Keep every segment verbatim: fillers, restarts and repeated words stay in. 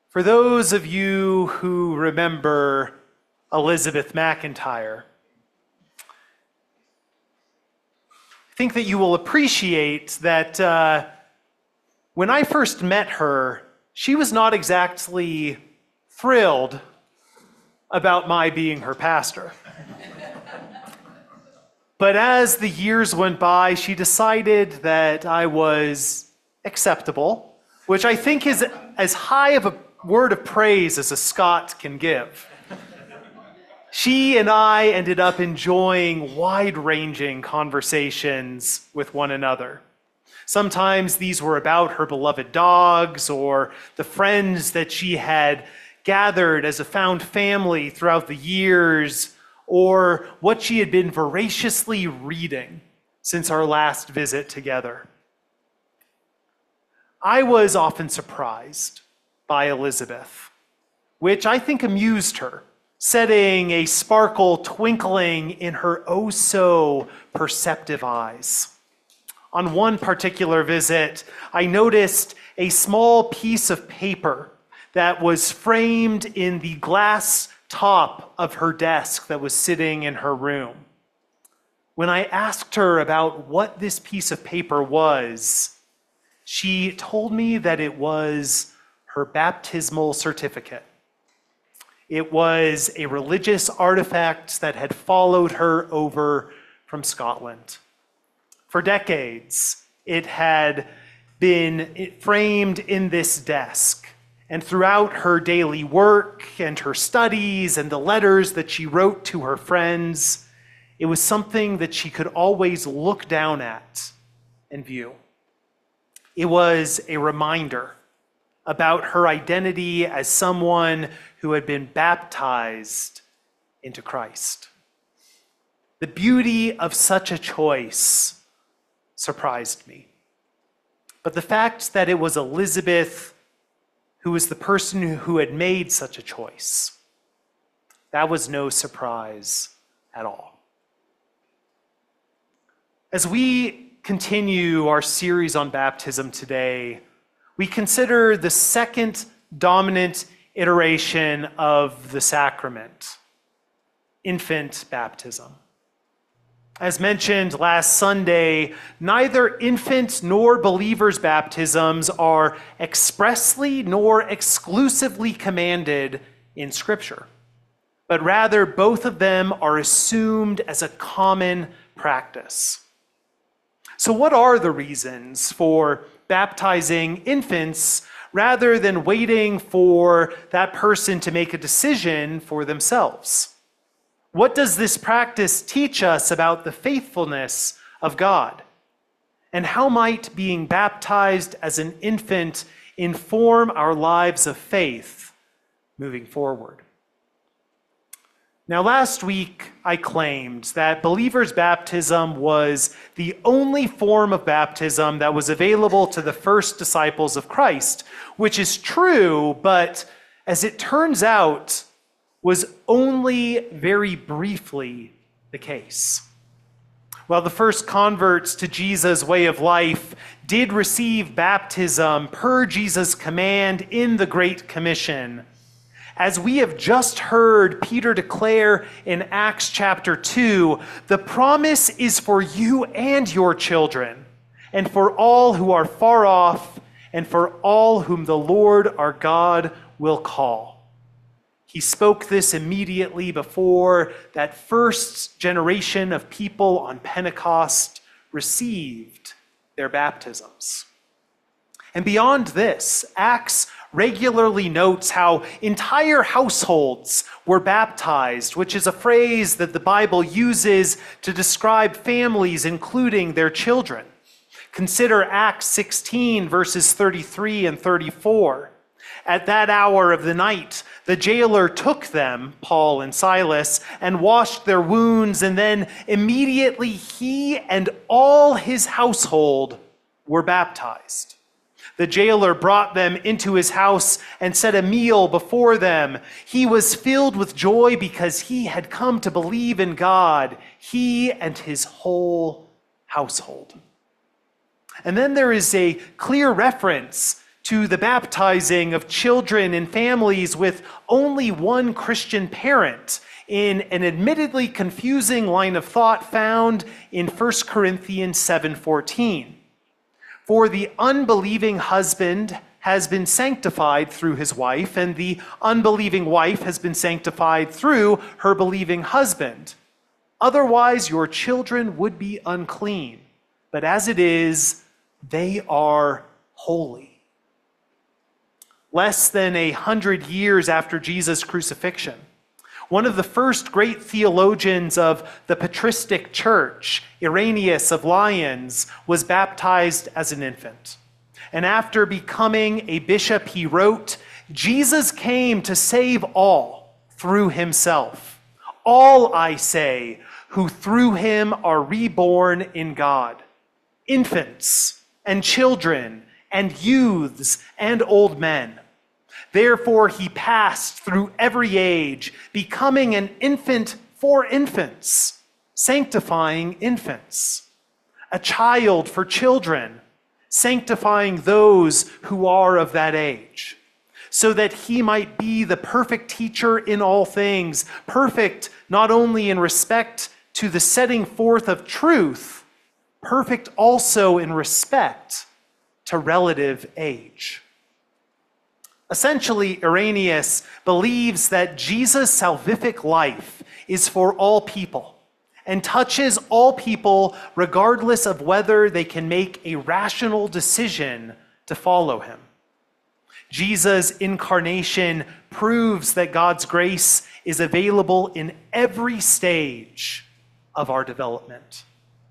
For those of you who remember Elizabeth McIntyre, I think that you will appreciate that uh, when I first met her, she was not exactly thrilled about my being her pastor. But as the years went by, she decided that I was acceptable, which I think is as high of a word of praise as a Scot can give. She and I ended up enjoying wide-ranging conversations with one another. Sometimes these were about her beloved dogs or the friends that she had gathered as a found family throughout the years, or what she had been voraciously reading since our last visit together. I was often surprised by Elizabeth, which I think amused her, setting a sparkle twinkling in her oh so perceptive eyes. On one particular visit, I noticed a small piece of paper that was framed in the glass top of her desk that was sitting in her room. When I asked her about what this piece of paper was, she told me that it was her baptismal certificate. It was a religious artifact that had followed her over from Scotland. For decades, it had been framed in this desk. And throughout her daily work and her studies and the letters that she wrote to her friends, it was something that she could always look down at and view. It was a reminder about her identity as someone who had been baptized into Christ. The beauty of such a choice surprised me. But the fact that it was Elizabeth who was the person who had made such a choice, that was no surprise at all. As we continue our series on baptism today, we consider the second dominant iteration of the sacrament, infant baptism. As mentioned last Sunday, neither infant nor believers' baptisms are expressly nor exclusively commanded in Scripture, but rather both of them are assumed as a common practice. So what are the reasons for baptizing infants rather than waiting for that person to make a decision for themselves? What does this practice teach us about the faithfulness of God? And how might being baptized as an infant inform our lives of faith moving forward? Now, last week, I claimed that believers' baptism was the only form of baptism that was available to the first disciples of Christ, which is true, but as it turns out, was only very briefly the case. While the first converts to Jesus' way of life did receive baptism per Jesus' command in the Great Commission, as we have just heard Peter declare in Acts chapter two, the promise is for you and your children, and for all who are far off, and for all whom the Lord our God will call. He spoke this immediately before that first generation of people on Pentecost received their baptisms. And beyond this, Acts regularly notes how entire households were baptized, which is a phrase that the Bible uses to describe families, including their children. Consider Acts sixteen, verses thirty-three and thirty-four. At that hour of the night, the jailer took them, Paul and Silas, and washed their wounds, and then immediately he and all his household were baptized. The jailer brought them into his house and set a meal before them. He was filled with joy because he had come to believe in God, he and his whole household. And then there is a clear reference to the baptizing of children in families with only one Christian parent in an admittedly confusing line of thought found in First Corinthians seven fourteen. For the unbelieving husband has been sanctified through his wife, and the unbelieving wife has been sanctified through her believing husband. Otherwise, your children would be unclean, but as it is, they are holy. Less than a hundred years after Jesus' crucifixion, one of the first great theologians of the patristic church, Irenaeus of Lyons, was baptized as an infant. And after becoming a bishop, he wrote, "Jesus came to save all through himself. All, I say, who through him are reborn in God. Infants and children and youths and old men. Therefore he passed through every age, becoming an infant for infants, sanctifying infants, a child for children, sanctifying those who are of that age, so that he might be the perfect teacher in all things, perfect not only in respect to the setting forth of truth, perfect also in respect to relative age." Essentially, Irenaeus believes that Jesus' salvific life is for all people and touches all people regardless of whether they can make a rational decision to follow him. Jesus' incarnation proves that God's grace is available in every stage of our development.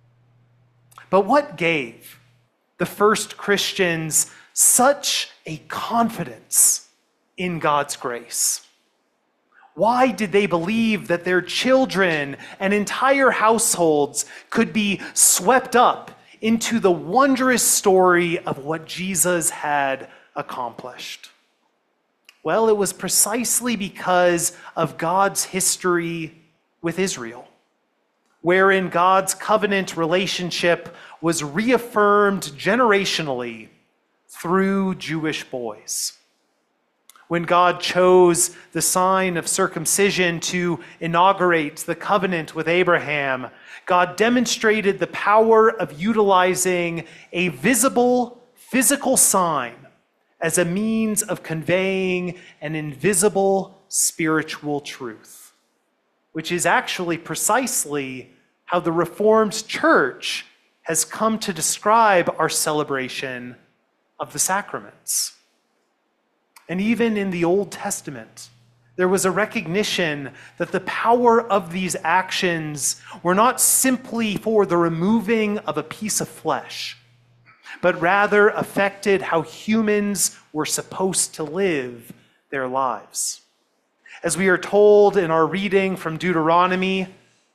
But what gave the first Christians such a confidence in God's grace? Why did they believe that their children and entire households could be swept up into the wondrous story of what Jesus had accomplished? Well, it was precisely because of God's history with Israel, wherein God's covenant relationship was reaffirmed generationally through Jewish boys. When God chose the sign of circumcision to inaugurate the covenant with Abraham, God demonstrated the power of utilizing a visible physical sign as a means of conveying an invisible spiritual truth, which is actually precisely how the Reformed Church has come to describe our celebration of the sacraments. And even in the Old Testament, there was a recognition that the power of these actions were not simply for the removing of a piece of flesh, but rather affected how humans were supposed to live their lives. As we are told in our reading from Deuteronomy,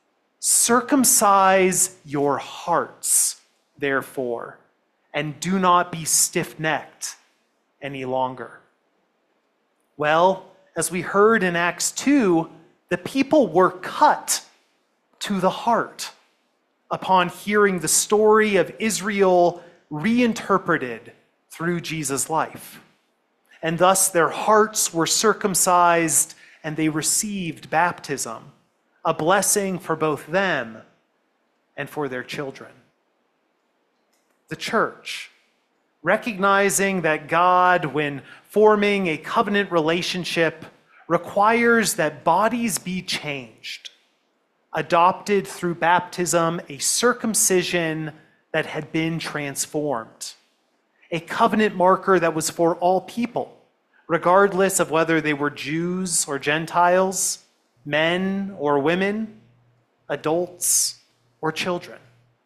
"Circumcise your hearts, therefore, and do not be stiff-necked any longer." Well, as we heard in Acts two, the people were cut to the heart upon hearing the story of Israel reinterpreted through Jesus' life. And thus their hearts were circumcised and they received baptism, a blessing for both them and for their children. The church, recognizing that God, when forming a covenant relationship, requires that bodies be changed, adopted through baptism a circumcision that had been transformed, a covenant marker that was for all people, regardless of whether they were Jews or Gentiles, men or women, adults or children.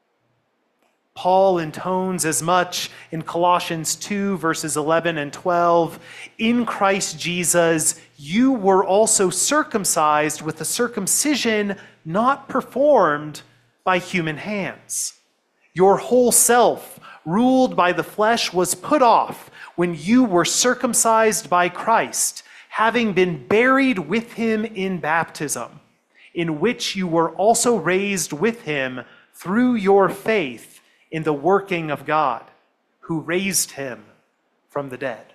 Paul intones as much in Colossians two, verses eleven and twelve, "In Christ Jesus, you were also circumcised with a circumcision not performed by human hands. Your whole self, ruled by the flesh, was put off when you were circumcised by Christ, having been buried with him in baptism, in which you were also raised with him through your faith in the working of God, who raised him from the dead.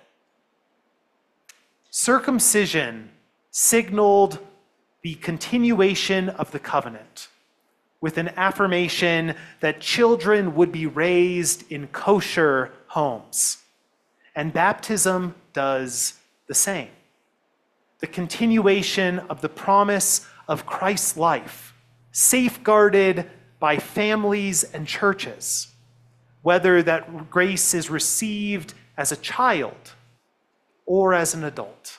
Circumcision signaled the continuation of the covenant, with an affirmation that children would be raised in kosher homes. And baptism does the same. The continuation of the promise of Christ's life, safeguarded by families and churches, whether that grace is received as a child or as an adult.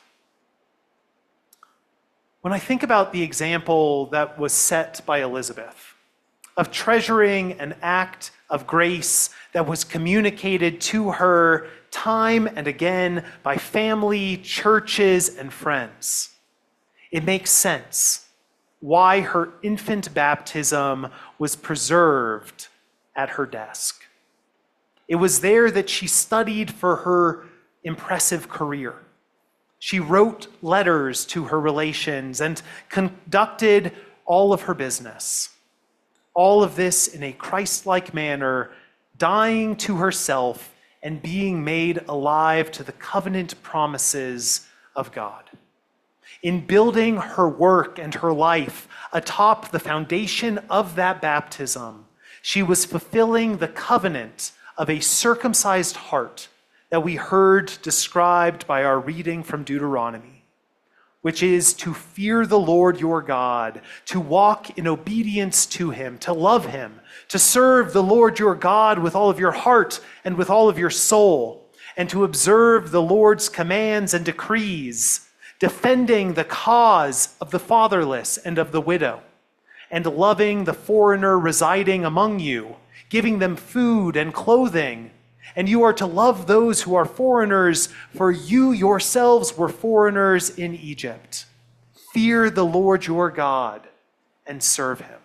When I think about the example that was set by Elizabeth of treasuring an act of grace that was communicated to her time and again by family, churches, and friends, it makes sense why her infant baptism was preserved at her desk. It was there that she studied for her impressive career. She wrote letters to her relations and conducted all of her business. All of this in a Christ-like manner, dying to herself and being made alive to the covenant promises of God. In building her work and her life atop the foundation of that baptism, she was fulfilling the covenant of a circumcised heart that we heard described by our reading from Deuteronomy, which is to fear the Lord your God, to walk in obedience to him, to love him, to serve the Lord your God with all of your heart and with all of your soul, and to observe the Lord's commands and decrees, defending the cause of the fatherless and of the widow, and loving the foreigner residing among you, giving them food and clothing. And you are to love those who are foreigners, for you yourselves were foreigners in Egypt. Fear the Lord your God and serve him.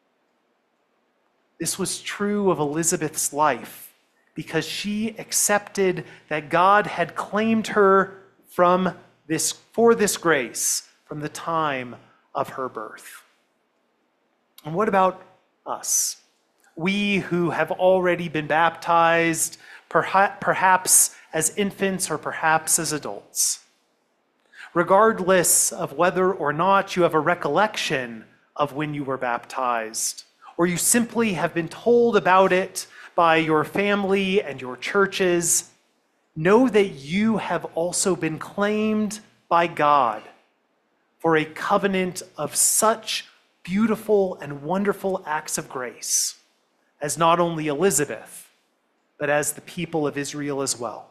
This was true of Elizabeth's life because she accepted that God had claimed her from this, for this grace from the time of her birth. And what about us? We who have already been baptized, perhaps as infants or perhaps as adults. Regardless of whether or not you have a recollection of when you were baptized, or you simply have been told about it by your family and your churches, know that you have also been claimed by God for a covenant of such beautiful and wonderful acts of grace as not only Elizabeth, but as the people of Israel as well.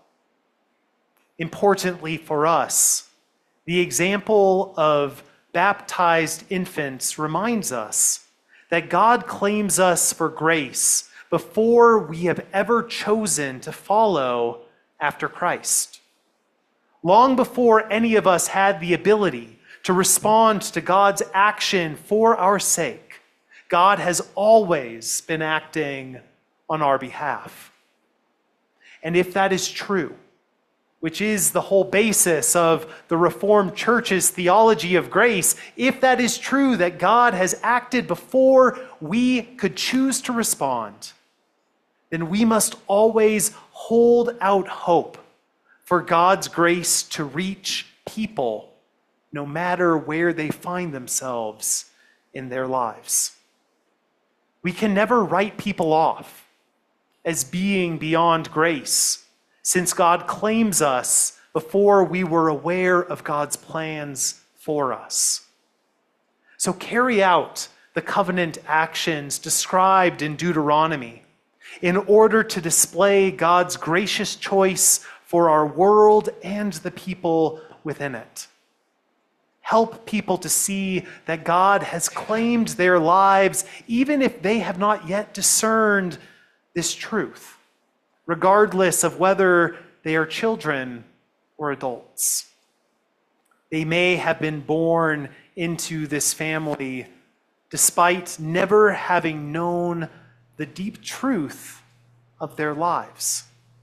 Importantly for us, the example of baptized infants reminds us that God claims us for grace before we have ever chosen to follow after Christ. Long before any of us had the ability to respond to God's action for our sake, God has always been acting on our behalf. And if that is true, which is the whole basis of the Reformed Church's theology of grace, if that is true that God has acted before we could choose to respond, then we must always hold out hope for God's grace to reach people no matter where they find themselves in their lives. We can never write people off as being beyond grace, since God claims us before we were aware of God's plans for us. So carry out the covenant actions described in Deuteronomy in order to display God's gracious choice for our world and the people within it. Help people to see that God has claimed their lives even if they have not yet discerned this truth, regardless of whether they are children or adults. They may have been born into this family despite never having known the deep truth of their lives.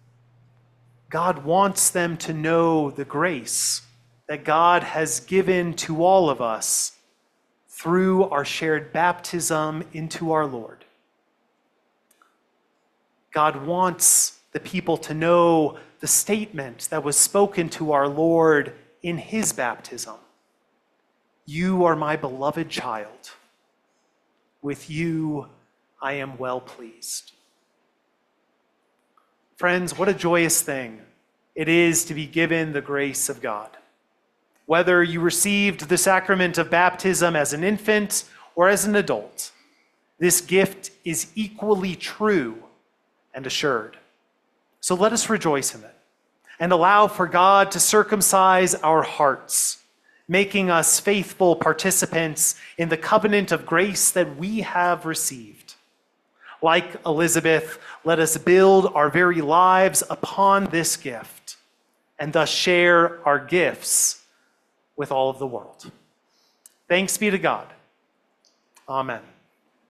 God wants them to know the grace that God has given to all of us through our shared baptism into our Lord. God wants the people to know the statement that was spoken to our Lord in his baptism. You are my beloved child. With you I am well pleased. Friends, what a joyous thing it is to be given the grace of God. Whether you received the sacrament of baptism as an infant or as an adult, this gift is equally true and assured. So let us rejoice in it and allow for God to circumcise our hearts, making us faithful participants in the covenant of grace that we have received. Like Elizabeth, let us build our very lives upon this gift and thus share our gifts with all of the world. Thanks be to God. Amen.